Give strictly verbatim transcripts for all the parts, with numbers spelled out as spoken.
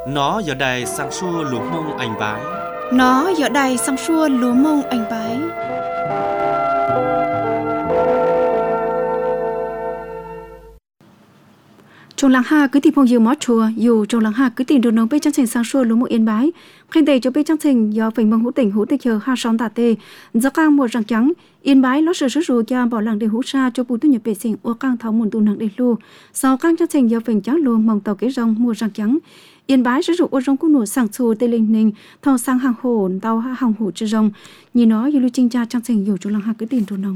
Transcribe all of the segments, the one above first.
Nó giờ đây sang xua lúa mông anh bái. Nó giờ đây sang xua lúa mông anh bái. Trong làng ha cứ tìm phong yêu mót chùa, dù trong làng ha cứ tìm đồ nông bê trang trình sang xua lúa mông yên bái. Khen tề cho bê trang trình do phình mông hữu tỉnh hữu tịch chờ ha sóng tà tê. Do cang mùa răng trắng, yên bái lót sự sức rù cho bỏ làng để hữu sa cho bù tu nhập bệ sinh ô cang thảo mùn tu nặng để lu. Sau cang trang trình do phình trắng luôn mong tàu kế rong mùa răng trắng. Yên bái sử dụng ô rong cũng nổ sang xù tê linh ninh thao sang hàng hồ tàu hàng hồ chư rong. Nhìn nó dù lưu trinh cha trang trình dù trong làng ha cứ tìm đồ nông.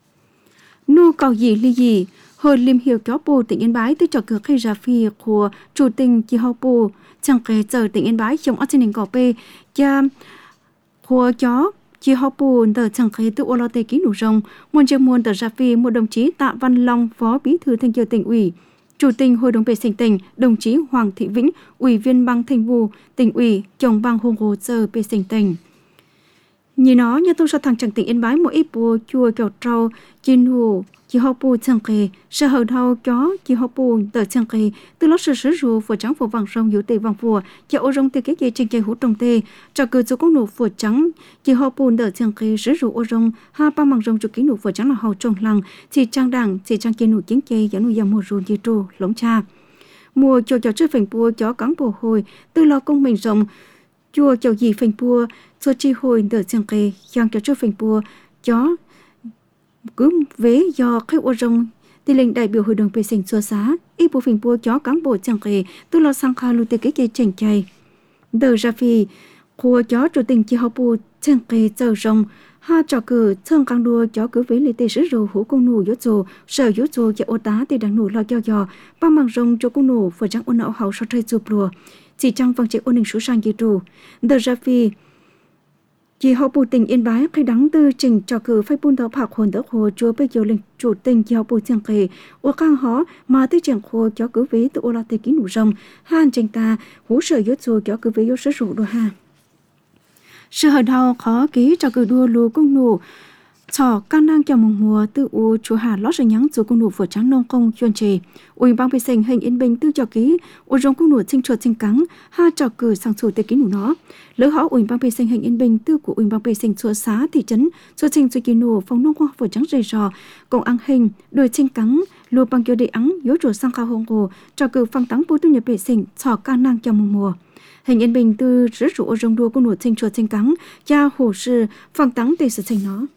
Nu cầu gì ly gì. Hồi liêm hiệu kéo bù tỉnh Yên Bái từ trò cửa khai ra phi của chủ tình chi hậu bù chẳng kể giờ tỉnh Yên Bái trong ớt xin cỏ bê cha của chó chi hậu bù tờ chẳng kể từ ô lô tê ký nụ rồng muôn chơi muôn tờ ra phi một đồng chí Tạ Văn Long phó bí thư thanh kiều tỉnh ủy chủ tình hội đồng vệ sinh tỉnh đồng chí Hoàng Thị Vĩnh ủy viên ban thường vụ tỉnh ủy chồng ban hùng hồ sơ vệ sinh tỉnh. Nhìn nó nhà tôi cho thằng chẳng tỉnh Yên Bái một ít bùa chua kẹo trâu chín hồ chỉ học bù chẳng kề sẽ hậu đầu chó chỉ học bù tờ chẳng kề từ lúc sự sử dụng phở trắng phở vàng sông yếu tê vàng phở cho ô rong tê cái gì trên cây hút trồng tê cho cơ số công nụ phở trắng chỉ học bù tờ chẳng kề sử dụng ô rong ha ba bằng rong chụp kỹ nụ phở trắng là hậu trồng lăng chỉ trang đảng chỉ trang kia nụ kiến cây giả nụ giang mùa ruộng chỉ trù lống cha mùa cho cho chơi phèn bùa chó cắn bồ hồi từ lo công mình rộng chua cho gì phèn bùa cho chi hồi tờ chẳng kề giang cho chơi phèn bùa chó cứ vế do khách ô rong thì lệnh đại biểu hội đồng vệ sinh xóa xá ít bộ phim bùa chó cán bộ chẳng kề từ lo sang kha lưu tê cái cây chèn chay đờ ra phi khu chó chủ tình chỉ học bù chẳng kề chờ rong ha trò cử thương căng đua chó cứ vế lệ tê sử rồ hữu công nụ yếu trồ sở yếu trồ cho ô tá thì đang nụ lo cho giò ba mang rong cho công nụ vừa trắng ôn não hậu sau trời chụp lùa chỉ trong vòng chạy ôn hình số sang gì trù đờ ra phi chỉ học bù tỉnh Yên Bái khi đắng tư trình trò cử phép bùn thảo phạc hồn đỡ hồ chúa bây giờ lên chủ tình chỉ học bù chẳng kề ô cang hó mà tư chẳng khô cho cứ ví từ ô la tê ký nụ rồng han trình ta hú sở yếu chùa cho cứ ví yếu sở rủ đua ha sự hở đầu khó ký trò cử đua lù công nụ Chò căng năng cho mùa mùa từ u chúa hà lót rồi nhắn dù công nụ vừa trắng nông công chuyên trì ui bang vệ sinh hình yên bình tư cho ký u rong công nụ sinh chuột sinh cắn ha trò cử sang sủ tê ký nụ nó lỡ họ ui bang vệ sinh hình yên bình tư của ui bang vệ sinh chúa xá thị trấn chúa sinh chúa ký nụ phong nông khoa vừa trắng rầy rò cộng ăn hình đuôi sinh cắn lùa bằng kiểu địa ắng yếu chuột sang khao hồng hồ trò cử phăng tắng bố tu nhập vệ sinh chò căng năng cho mùa mùa hình yên bình tư rửa rủ rong đua công nụ sinh chuột sinh cắn cha hồ sư phăng tắng tê sự sinh nó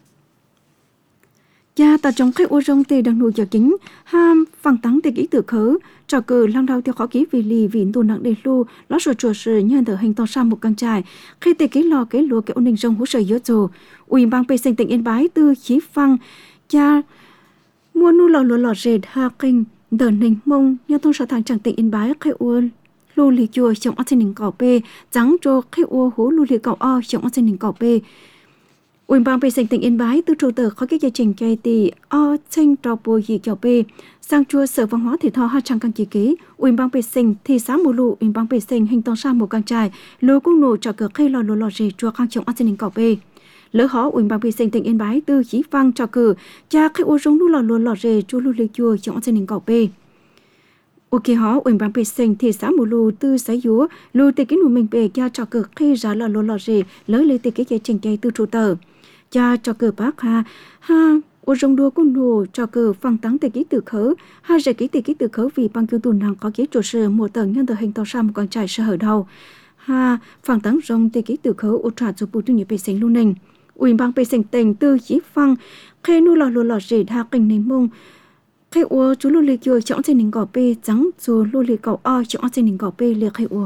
cha ta trong cái ô rong tê đang nuôi cho chính ham phăng tắng tê kỹ tự khớ trò cờ lăng đau theo khó kỹ vì lì vì tồn nặng đề lu lót rồi chùa sự nhân thờ hình to sam một căn trại khi tê kỹ lò cái lúa cái ôn định rong hú sợi yếu trồ ủy ban bê sinh tỉnh Yên Bái tư chí phăng cha mua nu lò lúa lò rệt ha kinh đờ nình mông nhà thôn sở thằng chẳng tỉnh Yên Bái cái ô lu lì chùa trong ăn sinh cỏ bê trắng cho cái ô hú lu lì cỏ o trong ăn sinh cỏ bê ủy ban bê sinh tỉnh Yên Bái từ trụ tờ có cái chương trình chạy tì o tranh trò bùi gì kiểu bê sang chùa sở văn hóa thể thao hai trang căn chỉ ký ủy ban bê sinh thị xã mù lụ ủy ban bê sinh hình tông sa một căn trại lúa cung nổ trò cờ khay lò lúa lò rề chùa khang trọng an sinh cỏ bê lỡ họ ủy ban bê sinh tỉnh Yên Bái từ chỉ phăng trò cờ cha khay ô rong lúa lò lúa lò rề chùa lúa lì chùa trọng an sinh cỏ bê ok họ ủy ban bê sinh thị xã mù lụ từ sái dúa lù tê ký nụ mình bề cha trò cờ khay giá lò lúa lò rề lỡ lì tê ký chương trình chạy từ trụ tờ cha cho cờ bác ha ha ô rong đua con nô cho cờ phăng tắng tê ký tự khớ ha rẻ ký tê ký tự khớ vì băng kêu tù nàng có ký trụ sở một tầng nhân tờ hình tàu sa một con trại sở hở đầu ha phăng tắng rong tê ký tự khớ ô trả cho bù tu nhập bê sinh luôn nình ủy ban bê sinh tỉnh tư chỉ phăng khe nu lò lò lò rệt ha kinh nền mông khe ô chú lô lì chùa chọn trên nền cỏ bê trắng chú lô lì cỏ o chọn trên nền cỏ bê liệt khe ô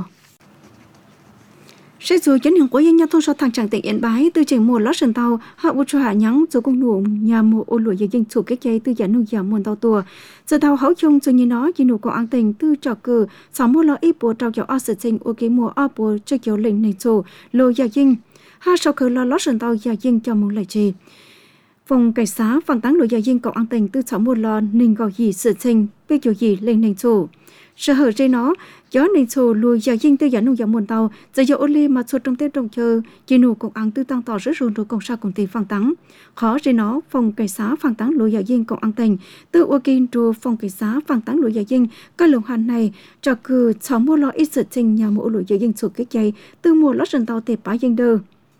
sẽ dù chấn hình của dân nhà thôn so thằng chẳng tỉnh Yên Bái từ trình mùa lót sần tàu họ u cho hạ nhắng dù công nụ nhà mùa ô lụa dân chủ cái cây từ giả nụ giả muôn tàu tua giờ tàu hậu chung cho như nó chỉ nụ có an tình từ trò cử sáu mua lo ít bùa trao kiểu o sự sinh ô cái mùa o bùa cho kiểu lệnh này chủ lô giả dinh ha sau khởi lo lót sần tàu giả dinh cho mùa lại chi Phòng cảnh sát phản tán lối gia dinh cầu an tình tư sáu một lò ninh gọi gì sự trình bây giờ gì lên nền chủ. Sở hở trên nó, gió nền chủ lùi gia dinh tư giả nông giả muôn tàu, giờ dạo ô lê mà suốt trong tết trồng chờ, chỉ nụ cộng án tư tăng tỏ rất rồn rồi cộng sa công ty phản tán. Khó trên nó, phòng cảnh sát phản tán lối gia dinh cầu an tình, tư ô kinh rồi phòng cảnh sát phản tán lối gia dinh, các lồng hàn này, cho cử sáu một lò ít sự trình nhà mẫu lối gia dinh sụt kết chay, tư mùa lót rần tàu tệp bá dân đơ.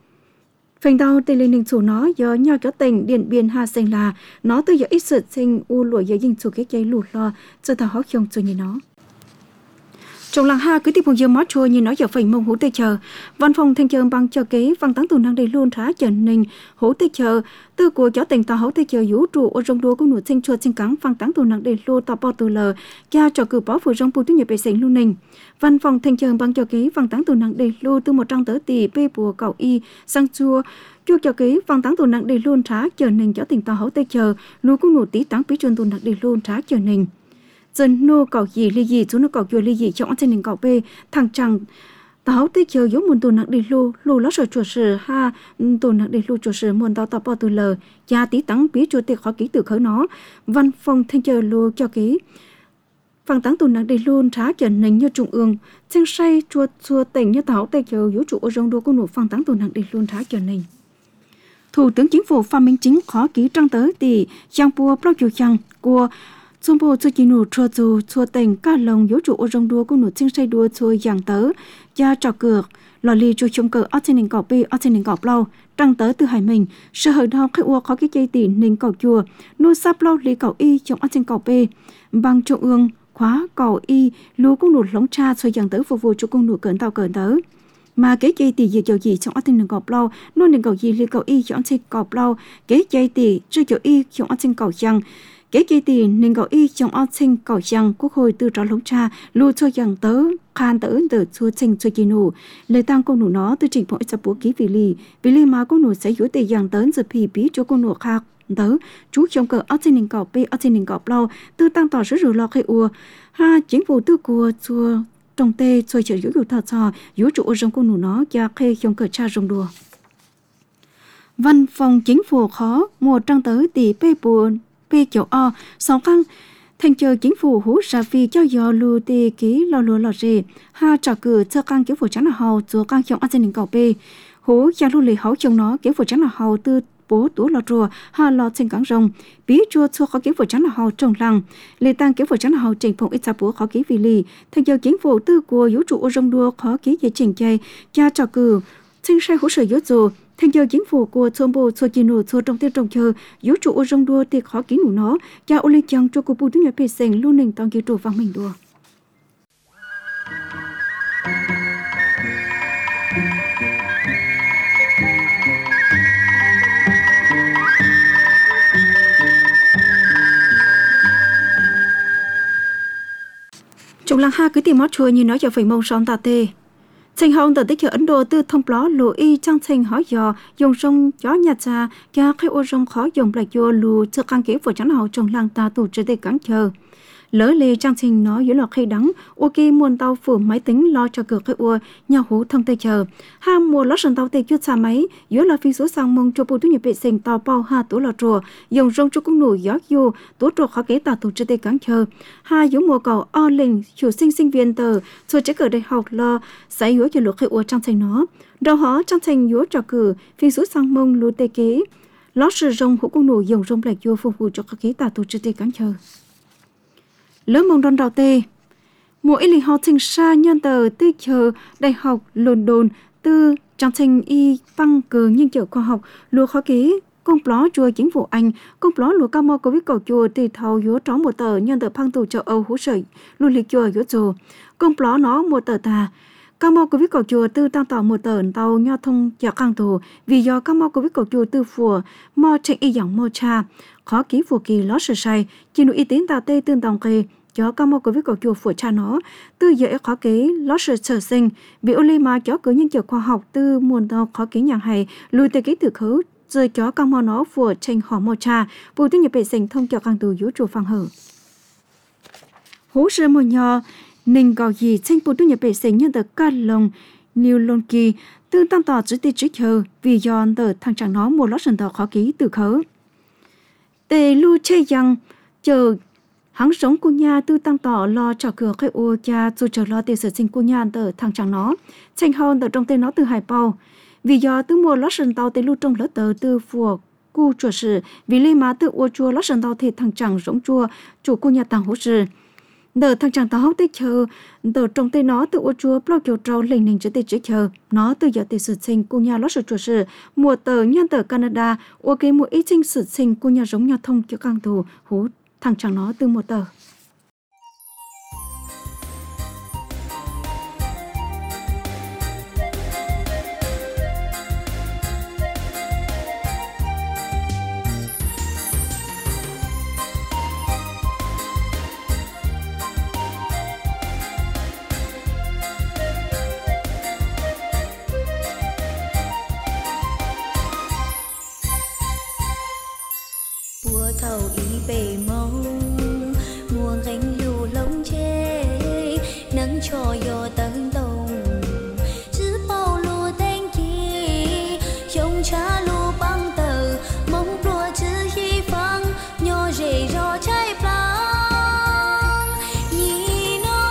Phần đầu tên lên ninh chủ nó do nhau cho tỉnh Điện Biên Hà Sinh là nó từ giờ ít sự sinh u lụi giờ dinh chủ cái cháy lụt lo cho thảo hóc không cho như nó. Trong làng ha cứ tiếp một giờ mót chua như nó giờ phải mông hú tê chờ. Văn phòng thanh chờ bằng chờ kế văn tán tù năng đầy luôn thả chờ ninh hú tê chờ. Từ của cháu tỉnh tàu hú tê chờ vũ trụ ở trong đua cũng nụ sinh chua sinh cắn văn tán tù năng đầy luôn tàu bao tù lờ cha cho cử bó vừa trong bù tuyết nhập bệ sinh luôn ninh. Văn phòng thanh chờ bằng chờ kế văn tán tù năng đầy luôn từ một trăm tới tỷ bê bùa cầu y sang chua. Chua cho kế văn tán tù năng đầy luôn thả chờ ninh cháu tỉnh tàu hú tê chờ luôn cũng nụ tí tán bí chuân tù năng đầy luôn thả chờ ninh. Dân nô cầu gì ly gì chú nô cầu chùa ly gì trong trên nền cầu bê thằng chẳng táo tới chờ giống muốn tù nặng đi lô lô ló sợ chùa sử ha tù nặng đi lô chùa sử muốn tao tao bao tù lờ gia tí tắng bí chùa tiệc khó ký từ khởi nó văn phòng thanh chờ lô cho ký phẳng tắng tù nặng đi luôn thá trần nền như trung ương xem say chùa chùa tỉnh như táo tới chờ vũ trụ ở trong đô có nổ phẳng tắng tù nặng đi luôn thá trần nền. Thủ tướng Chính phủ Phạm Minh Chính khó ký trăng tới tỷ giang bùa bao chiều chăng của Xung bộ cho chỉ nụ chua dù chua tình các lồng yếu trụ ô rong đua của nụ chinh say đua chua dạng tớ gia trò cược lò lì chua chung cờ ở trên nền cỏ bê ở trên nền cỏ lâu trăng tớ từ hải mình sở hữu đo khai ua khó cái dây tỉ nền cỏ chùa nụ sáp lâu lì cỏ y trong ở trên cỏ bê bằng trung ương khóa cỏ y lúa cũng nụ lóng cha xôi dạng tớ phục vụ cho công nụ cỡn tàu cỡn tớ mà cái dây tỉ dầu gì trong ở trên nền cỏ lâu nụ nền cỏ gì lì cỏ y trong trên cỏ lâu cái dây tỉ chưa cỏ y trong ở trên cỏ chăng cái kỳ tỷ nên gọi y trong ao sinh cỏ rằng quốc hội từ trò lống cha lưu cho rằng tớ khan tớ từ chua sinh cho kỳ nụ lời tăng công nụ nó từ trình bộ ít bố ký vì lì vì lì mà công nụ sẽ dối tề rằng tớ giờ phì bí cho công nụ khác tớ chú trong cờ ao sinh cỏ bê ao sinh cỏ lâu từ tăng tỏ rất rồi lo khai ua ha chính phủ tư của chua trong tê xoay trở dối dụ thọ trò dối trụ trong công nụ nó cho khai trong cờ cha rồng đùa. Văn phòng chính phủ khó mùa trăng tới tỷ bê buồn bê chỗ o song khăn thành chờ chính phủ hú ra phi cho dò lù tê ký lo lùa lò rề ha trả cử cho căn kiểu phủ trắng là hầu chúa căn trong an ninh cầu bê hú gia lưu lì hấu trong nó kiểu phủ trắng là hầu tư bố tú lò rùa ha lò trên cảng rồng bí chua chua khó kiểu phủ trắng là hầu trồng lăng lì tăng kiểu phủ trắng là hầu trình phong ít sa búa khó ký vì lì thành chờ chính phủ tư của vũ trụ ô rong đua khó ký dễ chỉnh chay cha trả cử sinh sai hú sở yếu dù thành giờ chính phủ của thôn bộ thôn chỉ nổ thôn trong tiêu trồng chờ vũ trụ ô rong đua thì khó ký nụ nó cha ô lê chăng cho cô bù tiếng nhật bề sành luôn nền tăng kỳ trụ vang mình đùa. Trong làng ha cứ tìm mót chua như nói cho phải mông son tà tê. Thành hồng từ tích ở Ấn Độ từ thông ló lù y trang thành hỏi dò dùng sông gió nhạt ra cho khai ô sông khó dùng lại vô lù cho căn kế của chẳng hậu trong làng ta tụ trở để cắn chờ lỡ lê trang thành nó dưới lọ khay đắng ok muôn tàu phủ máy tính lo cho cửa khai ô nhà hú thông tây chờ ham mùa lót sân tàu tây chút xa máy dưới lọ phi số sang mông cho bộ túi nhập vệ sinh tàu bao ha tủ lọ rùa dùng sông cho cung nụ gió vô tủ trò khó kế ta tụ trở để cắn chờ ha dưới mùa cầu o linh chủ sinh sinh viên tờ rồi chế cờ đại học lo xảy dưới cho lọ khai ô trang thành nó đầu họ trang thành dưới trò cử phi số sang mông lù tây kế lót sử dụng hũ cung nụ dùng sông lại vô phục vụ cho khó kế ta tụ trở để cắn chờ lớn mong đón đầu tê mùa y lý học sinh xa nhân tờ tê chờ đại học London từ trang trình y văn cờ nhân trợ khoa học lùa khó ký công pló chùa chính phủ Anh công pló lùa cao mô covid cầu chùa từ thầu yếu tró một tờ nhân tờ phang tù châu Âu hú sợi lùa lịch chùa yếu chùa công pló nó một tờ tà cao mô covid cầu chùa từ tăng tàu một tờ tàu nho thông chợ căng tù vì do cao mô covid cầu chùa từ phùa mò tranh y dạng mô cha khó ký phù kỳ lót sờ say chỉ nụ y tín tà tê tương tòng kề cho cao mô covid cầu chùa phùa cha nó từ dễ khó ký lót sờ sờ sinh bị ô lê mà cho cứ nhân trợ khoa học từ muôn tàu khó ký nhàng hay lùi tê ký từ khấu rồi cho cao mô nó phùa tranh hỏ mô cha bù tiếng nhập bệ sinh thông cho căng tù vũ trụ phang hở hú sơ mô nhỏ ninh gạo gì tranh bù tiếng nhập bệ sinh nhân tờ ca lồng New Lonky từ tăng tỏ chữ tê chữ chờ vì do tờ thằng chẳng nó một lót sần tờ khó ký từ khấu để lu chơi yang chờ hắn sống của nhà tư tăng tỏ lo cho cửa khai ô cha dù chờ lo tiêu sở sinh của nhà từ thằng chẳng nó tranh hơn từ trong tên nó từ hải bao vì do từ mùa lót sân tàu tới lưu trong lỡ tờ từ phùa cu chùa sự vì lý má từ ô chùa lót sân tàu thì thằng chẳng giống chùa chủ của nhà tàng hỗ sự đờ thằng chẳng tàu hốc tới chờ đờ trong tên nó từ ô chùa bao kiểu trâu lên nền trở tới trước chờ nó từ giờ tiêu sở sinh của nhà lót sân chùa sự mùa tờ nhân tờ Canada ô cái mùa ít sinh sự sinh của nhà giống nhà thông kiểu càng thù hú thằng chẳng nó từ một tờ. Mùa thầu ý bể màu mùa gánh lù lông chê nắng cho yo tấn đồng chứ bao lù tên chi trong cha lù băng tờ mong đùa chứ hy vọng nhỏ rể rò trái plang nhì nó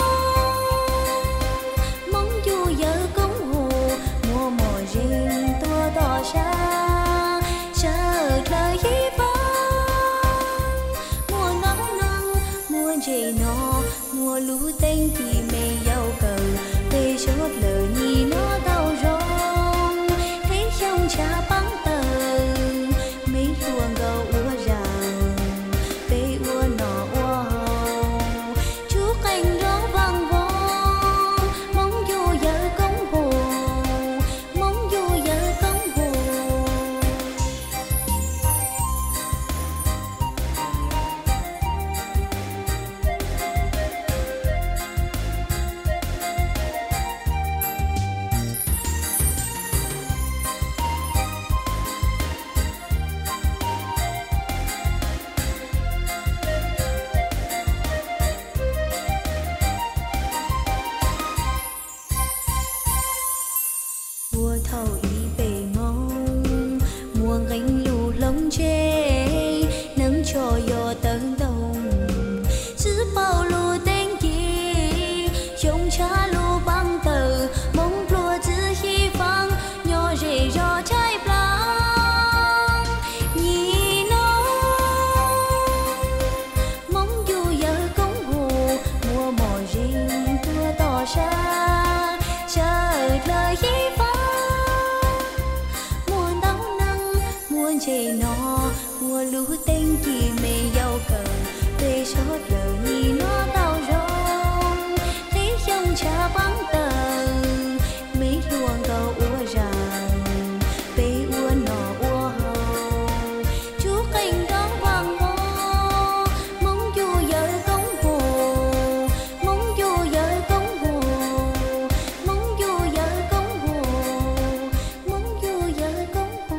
mong dù giờ công hồ mùa mùa riêng tua đỏ xa chờ lời hy vọng chị nó mùa lũ tên thì mẹ giàu cờ về chốt lời nhì nó đau rong thấy trong cha bắn tờ mấy chuồng gầu ua ràng bê ua nọ ua hồng chú cành đó vang vong mong dù giờ công hồ mong dù giờ công hồ mùa thầu ý về mong mùa gánh lù lông chê nắng cho yo tấn đồng chứ bao lù tên chi trong cha lù băng tờ mong lùa chứ hy vọng nhỏ rể rò trái plang nhì nó mong dù giờ công hồ mùa mò riêng tua tỏ xa chờ lời hy vọng chị nó mùa lũ tên chị mẹ giàu cờ về chốt lời nhì nó đau rong thấy trong cha bắn tờ mấy luồng gầu ua ràng bê ua nọ ua hồng chú cành đó vang vong mong dù giờ công hồ mong dù giờ công hồ mong dù giờ công hồ mong dù giờ công hồ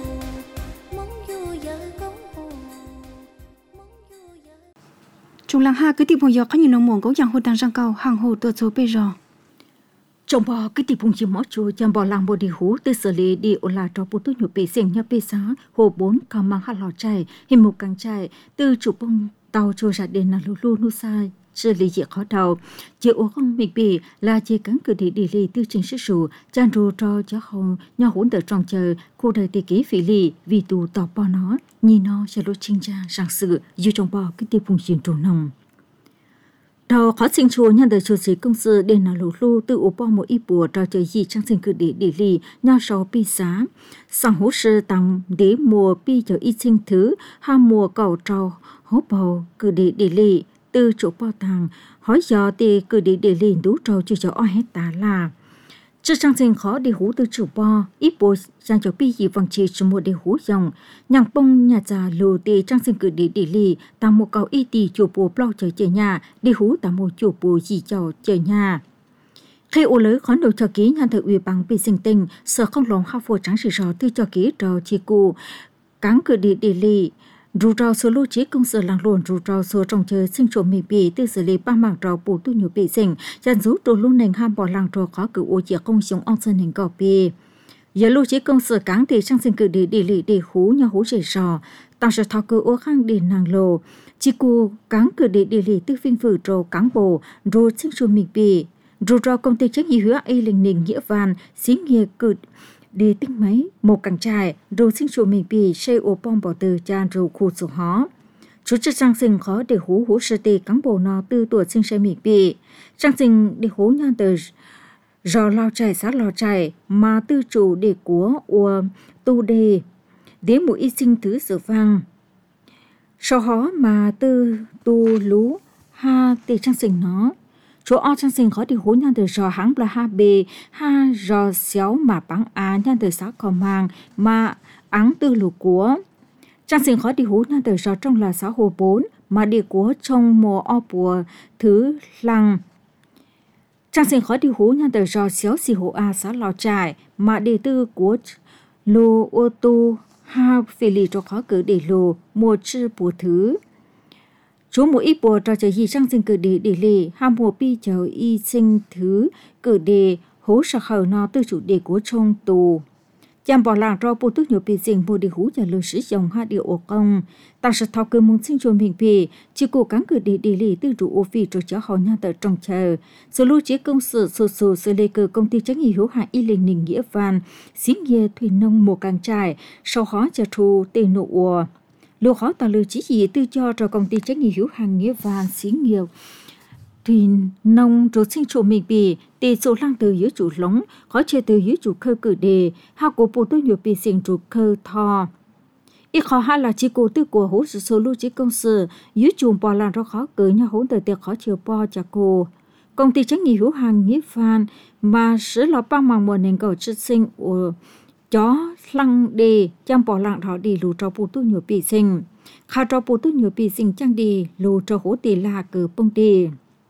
Chúng làng ha cứ tìm phong dọc có nhiều nông mộng có dạng hồ đăng răng cầu hàng hồตัวsố bây giờ. Trong bò cứ tìm phong chim mót chùa chăm bò làng bò đi hú từ xử lý đi ô là cho bố tôi nhục bể xiềng nhau bể xá hồ bốn cao mang hạt lò chai hình một càng chai từ chủ bông tàu chùa ra đến là lù lù nu sai xử lý dễ khó đầu chỉ ô không mình bể là chỉ cắn cử đi đi lì tư trình sức sủ chan rù cho cho hồng nhau hỗn đợt trong chờ khu đời tỷ ký phỉ lì vì tù tỏ bò nó nhìn nó sẽ lúc chinh cha sang sự dù trong bò cứ tìm phong chim trù nồng đầu khó sinh chùa nhân đời chủ sĩ công sự đến là lũ lu từ ổ bò một ít bùa trò chơi gì trang sinh cử đi đi lì nhau sáu pi xá sang hỗ sư tăng để mùa pi cho ít sinh thứ ham mùa cầu trò hố bầu cử đi đi lì từ chỗ bao tàng hỏi giờ thì cử đi đi lì đủ trâu chưa cho ai hết ta là Chứ trang sinh khó đi hú từ chủ bò, ít bộ sang cho bi gì vòng chỉ cho một đi hú dòng. Nhàng bông nhà già lù tì trang sinh cử đi đi lì, ta một cầu y tì chủ bồ blau chơi chơi nhà, đi hú ta một chủ bồ gì cho chơi nhà. Khi ô lưới khói đầu cho ký nhan thời ủy bằng bị sinh tình, sở không lòng khá phổ trắng sự rõ tư cho ký trò chi cụ, cáng cử đi đi lì. Rù rào số lưu trí công sở làng luồn rù rào số trồng chơi sinh trộm mì bì từ xử lý ba mảng rào bù tu nhiều bị sinh, dàn rút đồ lưu nền ham bỏ làng trò khó cử ô chìa công sống ông sơn hình gạo bì. giờ lưu chỉ công sự cán thì sang sinh cử đi đi lì đi hú nhau hú rể rò tao sẽ thao cử ô khang đi nàng lồ chỉ cô cán cử đi đi lì tư phiên phử trồ cán bồ rồi sinh chu mình bị rồi cho công ty trách nhiệm hữu hạn linh ninh nghĩa van xí nghĩa cử đi tích máy một càng trai rồi sinh chu mình bị xây ô bom bỏ từ cha rồi khu sổ hó chú chức sang sinh khó để hú hú sơ tê cán bồ nó tư tuổi sinh xây mình bị sang sinh để hú nhau từ rò lao chạy sát lao chạy mà tư chủ để của ua tu đề để mỗi y sinh thứ sự vang sau đó mà tư tu lú ha tê trang sinh nó chỗ o trang sinh khó đi hú nhau từ rò hãng là ha bê ha rò xéo mà bắn á nhau từ sáu cò mang mà áng tư lù của trang sinh khó đi hú nhau từ rò trong là sáu hồ bốn mà đi của trong mùa o bùa thứ lăng trang sinh khó đi hú nhau từ rò xéo xì hồ a xã lò trải mà đi tư của lô ô tô ha phê lì cho khó cử để lô mùa chư bùa thứ chú mùa ít bùa cho chơi gì trang sinh cử để để lì ha mùa pi chờ y sinh thứ cử để hố sạc hở nó tư chủ đề của trong tù chăm bỏ làng cho bộ tức nhiều bị dình bộ đi hú và lưu sử dụng ha điều ổ công ta sẽ thao cơ muốn sinh chuồn mình bị chỉ cố gắng cử đi đi lì tư chủ ô phi cho cháu họ nhau tại trong chờ sự lưu chế công sự sổ sổ sự lê cờ công ty trách nhiệm hữu hạn y linh ninh nghĩa van xí nghĩa thủy nông mùa càng trải sau khó trả thu tê nụ ùa lưu khó ta lưu chỉ gì tư cho cho công ty trách nhiệm hữu hạn nghĩa van xí nghĩa thủy nông rồi sinh chuồn mình bị tỷ số lang từ dưới chủ lống khó chơi từ dưới chủ khơ cử đề ha của bộ tôi nhiều bị sinh chủ khơ thò ít khó ha là chỉ cố tư của hỗ sự số lưu chỉ công sự dưới chủ bò làm cho khó cử nhau hỗn từ tiệc khó chiều bò chả cô công ty trách nhiệm hữu hạn nghĩa van mà sử là bao màng mùa nền cầu chất sinh của chó lăng đề chăm bò lạng thọ đi lù cho bộ tôi nhiều bị sinh khá cho bộ tôi nhiều bị sinh chăng đi lù cho hỗ tỷ là cử bông đi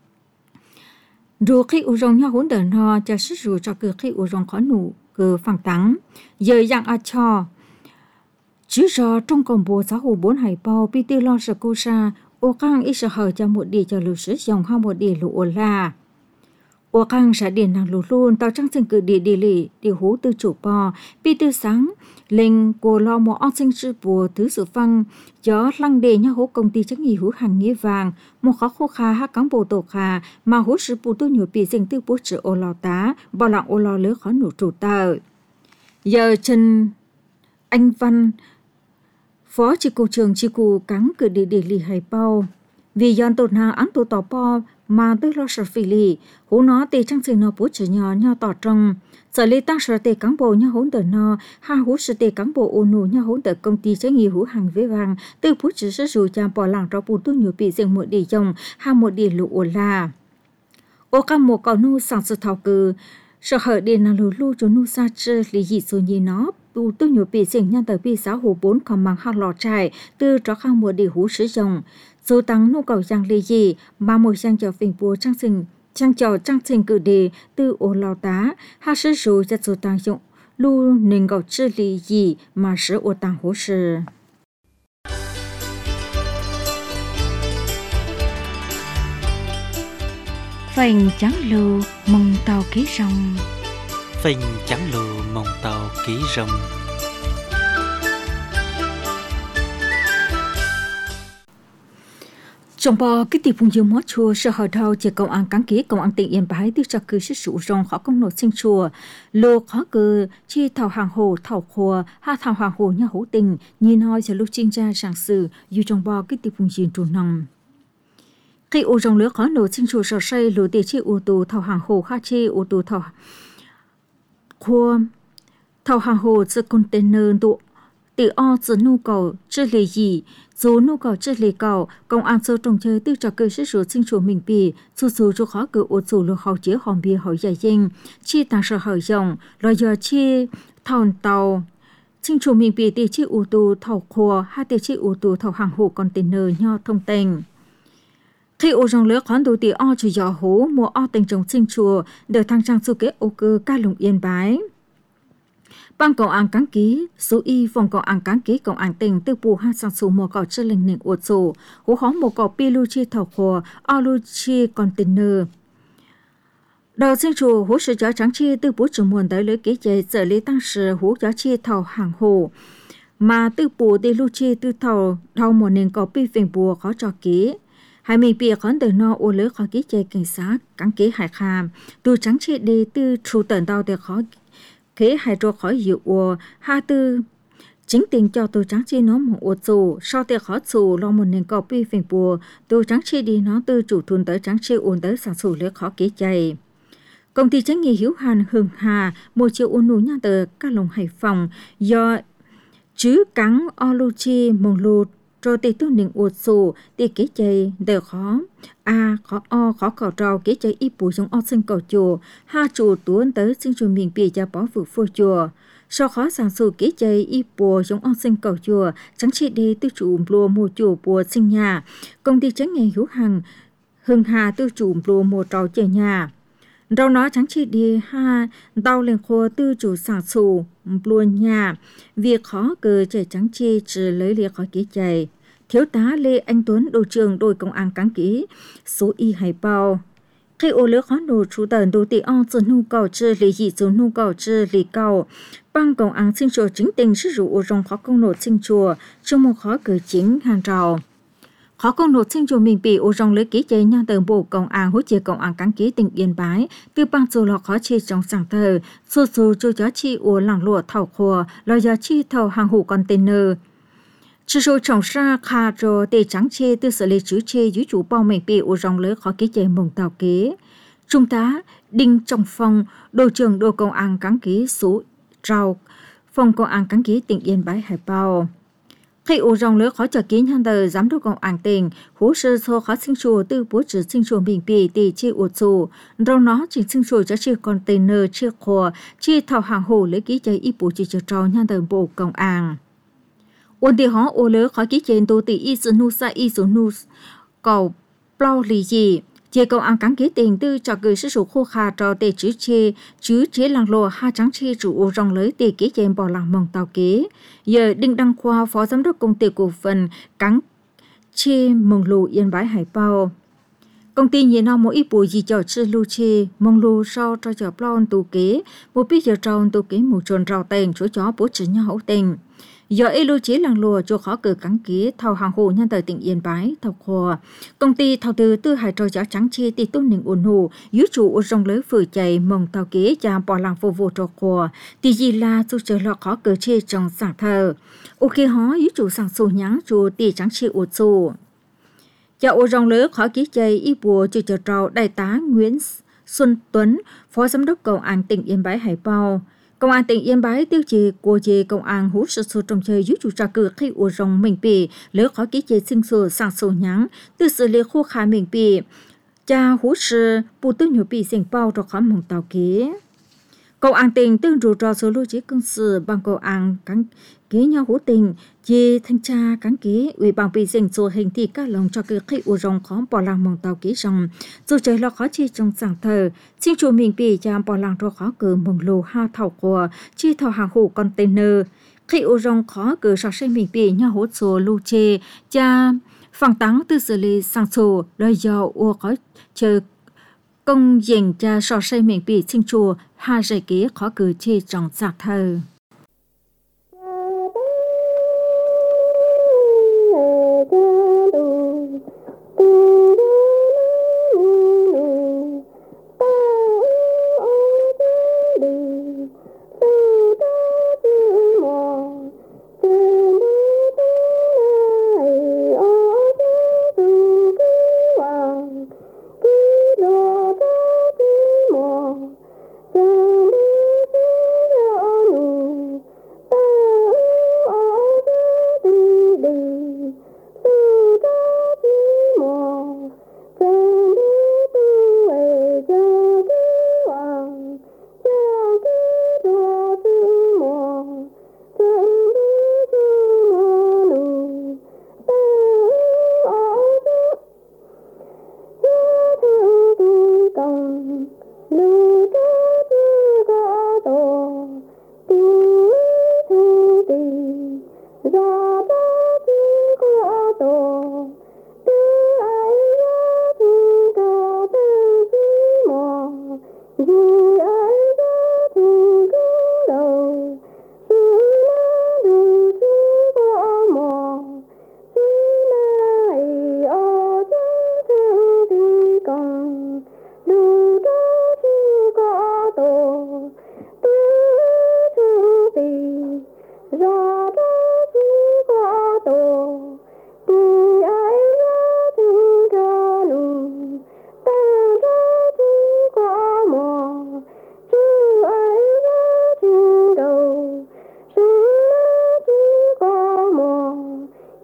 rồi khi u rong nhau hỗn đờn ho cho sức rồi cho cứ khi u rong khó nụ cứ phẳng tắng giờ dạng a cho chứ do trong công bộ xã hội bốn hải bao pi tư lo sợ cô sa ô căng ít sợ hở cho một địa cho lũ sử dòng hai một địa lũ ô la ô căng sẽ điện năng lũ luôn tao trăng sinh cử địa địa lì địa hú tư chủ bò pi tư sáng lên cô lo một óc sinh sư bùa thứ sự phăng gió lăng đề nhau hú công ty trách nhiệm hữu hạn nghĩa vàng một khó khô kha hát cán bộ tổ kha mà hú sư bù tư nhiều bị sinh tư bố trợ ô lò tá bảo lặng ô lò lứa khó nụ chủ tờ giờ chân anh Văn phó chỉ cục trưởng chỉ cục cán cử địa địa lì hải bao vì dọn tột nào án tụ tỏ po mà tư lo sợ phì lì hú nó tê trang sinh nó bố trợ nhỏ nhau tỏ trong sở lý tăng sở tê cán bộ nhau hỗn tờ nó ha hú sở tê cán bộ ô nụ nhau hỗn tờ công ty trách nhiệm hữu hạn với vàng tư bố trợ sở dù chàng bỏ làng cho bù tu nhiều bị dừng một địa dòng ha một địa lụ ô la ô cam một cỏ nu sản xuất thảo cử sở hở điện là lù lu cho nu sa chơ lý dị số nhì nó tu tu nhiều bị dừng nhân tờ bị xã hồ bốn còn mang hạt lò trải từ cho khang mùa địa hú sử dụng số tăng nhu cầu giang lý dị mà một giang cho phình bùa trang sinh trang trò trang sinh cử đề từ ô lao tá ha sử dụng cho số tăng dụng lu nên cầu chơ lý dị mà sử ô tăng hú sử phành trắng lù mong tàu ký rong phình trắng lù mong tàu ký rong trong bò cái tiệp phun dương mót chùa sở hở đầu chỉ công an cán ký công an tỉnh Yên Bái tiêu cho cứ sức sử dụng khó công nộp sinh chùa lô khó cử chi thảo hàng hồ thảo khua ha thảo hàng hồ nhà hữu tình nhìn nói cho lúc chuyên gia sản sử dù trong bò cái tiệp phun dương trù nòng khi ô trong lứa khó nổ sinh chùa sở xây lúa tê chi ô tô thảo hàng hồ kha chi ô tô thảo khua thảo hàng hồ giữa container tụ từ o giữa nhu cầu chưa lề gì số nhu cầu chưa lề cầu công an sâu trồng chơi tiêu cho cơ sở số sinh chùa mình bì số số cho khó cử ô số lúa hậu chế hòm bì hậu dài dinh chi tăng sở hậu dòng rồi giờ chi thảo tàu sinh chùa mình bì tê chi ô tô thảo khua ha tê chi ô tô thảo hàng hồ container nho thông tình khi ô trong lứa khoán đầu tiên o chỉ gió hố mùa o tình trồng sinh chùa được thăng trang su kế ô cơ ca lùng Yên Bái ban công an cán ký số y phòng công an cán ký công an tỉnh từ bù ha sang số mùa cỏ chơi linh nền ô sổ hố khó mùa cỏ pi lu chi thảo khổ o lu chi container đầu sinh chủ hú sự gió trắng chi từ bố chủ muôn tới lưới kế chế giờ lý tăng sự hú gió chi thầu hàng hồ mà từ bố đi lưu chi từ thầu thầu một nền có bi phiền bùa khó cho ký hai mình bị khán đời no ô lưới khó ký chế cảnh sát cắn kế hải kham từ trắng chi đi từ chủ tận đau để khó kế hải trò khó hiệu ua ha tư chính tình cho tôi trắng chi nó một ô dù sau tiệc khó dù lo một nền có bi phiền bùa tôi trắng chi đi nó từ chủ thun tới trắng chi ổn tới sản xuất lưới khó ký chạy công ty trách nhiệm hữu hạn Hưng Hà một triệu ôn nụ nhà tờ các lồng Hải Phòng do chứ cắn oluchi mong lụt rồi tỷ tu nịnh uột sổ tỷ kế chạy đỡ khó a khó o khó cầu trao kế chạy ít bù trong o sinh cầu chùa ha chủ tuấn tới sinh chủ miền bì cho bó vực phô chùa sau khó sản xuất kế chạy ít bù trong o sinh cầu chùa chẳng chỉ đi tư chủ lùa mùa chùa bùa sinh nhà công ty trách nhiệm hữu hạn Hưng Hà tư chủ lùa mùa trào chơi nhà rau nó chẳng chỉ đi ha đau lên khô tư chủ sản sù luôn nhà việc khó cờ chạy chẳng chi chỉ lấy liệt khỏi ký chạy thiếu tá Lê Anh Tuấn đội trưởng đội công an cán ký số y hải bao khi ô lứa khó đồ chú tần đồ tỷ on sự nhu cầu chưa lý dị số nhu cầu chưa lý cầu bằng công an sinh chùa chính tình sử dụng ô rong khó công nộp sinh chùa trong một khó cờ chính hàng trào khó công nộp sinh chùa mình bị ô rong lấy ký chế nhà tờ bộ công an hỗ trợ công an cán ký tỉnh Yên Bái từ bằng dù lọ khó chi trong sáng thờ số số cho giá trị ô làng lụa thảo khô lo giá trị thầu hàng hủ container chỉ số trồng ra khá rồi để trắng chê từ xử lý chữ chê dưới chủ bao mình bị ô rong lấy khó ký chế mông tàu kế trung tá Đinh Trọng Phong đội trưởng đội công an cán ký số rau phòng công an cán ký tỉnh Yên Bái Hải Bao khi ô rong lứa khó cho kín hàng tờ giám đốc công an tỉnh hỗ trợ số khó sinh chùa từ bố trí sinh chùa mình bị tỷ chi ô chùa rồi nó chỉ sinh chùa cho chi container chi khô chi thảo hàng hồ lấy ký chạy ít bố chỉ cho trò hàng tờ bộ công an ôn tỷ họ ô lứa khó ký trên tô tỷ y sự nu sa y sự nu cầu plau lì gì chế công an cán ký tình tư cho gửi sử dụng khô khà cho tê chữ chê chữ chế làng lô ha trắng chi chủ ô rong lấy tê ký trên bỏ làng mong tàu kế giờ Đinh Đăng Khoa phó giám đốc công ty cổ phần cán chê mong lô Yên Bái Hải Bao công ty nhìn nó mỗi ít bùi gì cho chư lưu chê mong lô sau cho cho plon tù kế một biết giờ tròn tù kế một tròn rau tên chỗ chó bố trí nhau hậu tình do ê lưu chế làng lùa cho khó cử cắn ký thầu hàng hồ nhân tờ tỉnh Yên Bái thầu khô công ty thầu tư tư hải trò giá trắng chi tỷ tôn nình ổn hồ dưới chủ rong lưới phử chạy mong thầu kế cha bỏ làng vô vô trò khô tỷ gì là chủ chờ lọ khó cử chê trong sản thờ ok hó dưới chủ sản sổ nhắn chủ tỷ trắng chi ổn sổ cho ô rong lưới khó ký chạy y bùa chủ chờ trò đại tá Nguyễn Xuân Tuấn phó giám đốc công an tỉnh Yên Bái Hải Bao công an tỉnh Yên Bái tiêu chí của chế công an hú sự sự trong chơi dưới chủ trà cử khi ô rong mình bị lỡ khó ký chế sinh sổ sang sổ nhắn từ xử lý khô khá mình bị cha hú sự bù tư nhiều bị sinh bao cho khó mong tàu ký công an tỉnh tương rủ trò số lưu chế công sự bằng công an cán ký nhau hú tình chế thanh tra cán ký ủy ban bị sinh sổ hình thì các lòng cho cử khi ô rong khó bỏ làng mong tàu ký rằng dù chơi lo khó chi trong sáng thờ xin chủ mình bị cha bỏ làng cho khó cử mong lô ha thảo của chi thảo hàng hủ container khi ô rong khó cử so sánh mình bị nhau hú số lưu chế cha phẳng tắng từ xử lý sang sổ đời do ô khó chờ công dành cha so sánh mình bị sinh chùa ha giải kế khó cử chi trong sáng thờ Hãy subscribe cho kênh Ghiền Mì Gõ để không bỏ lỡ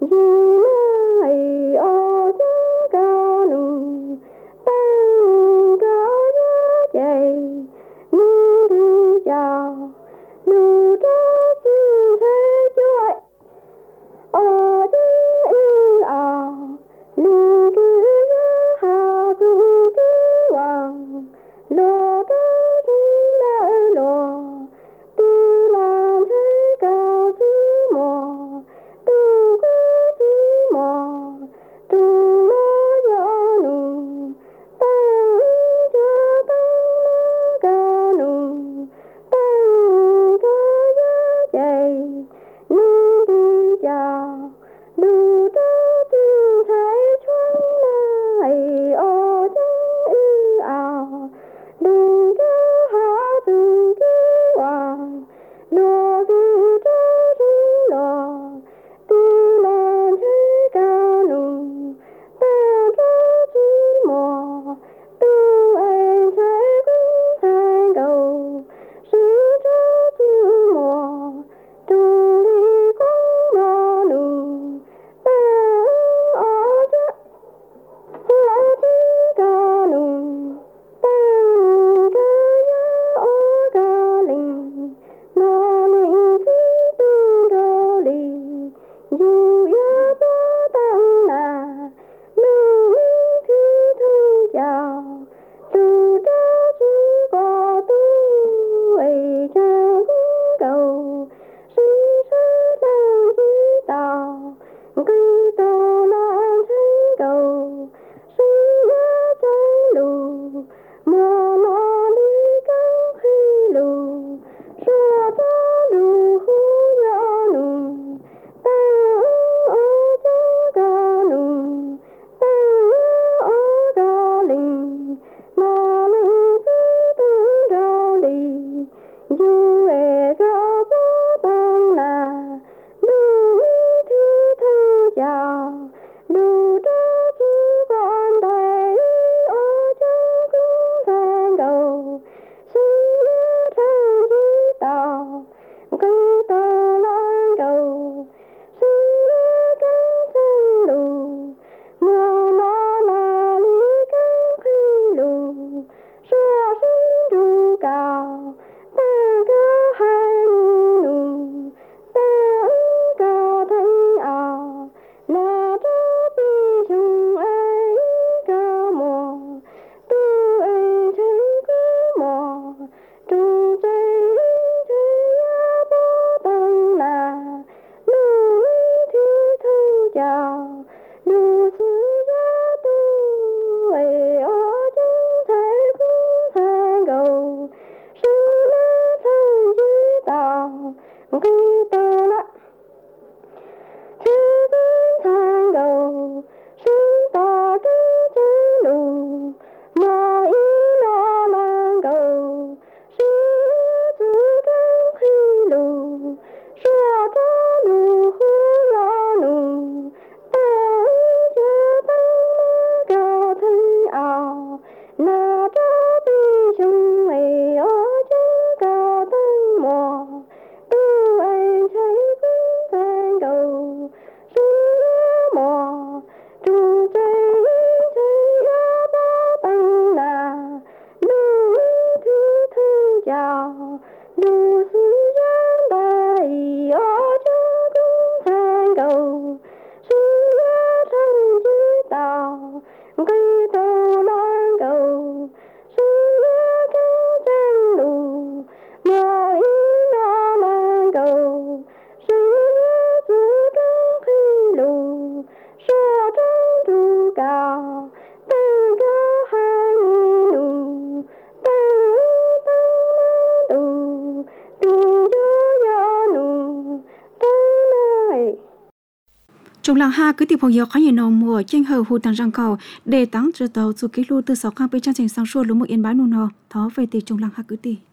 Trong làng ha cứ tìm phong hiệu khá nhiều nồng mùa trên hờ hù tàng răng cầu để tăng trở tàu dù ký lưu từ sáu khang bên trang trình sang xuôi lúa một yên bái nôn hò thó về từ trong làng ha cứ tìm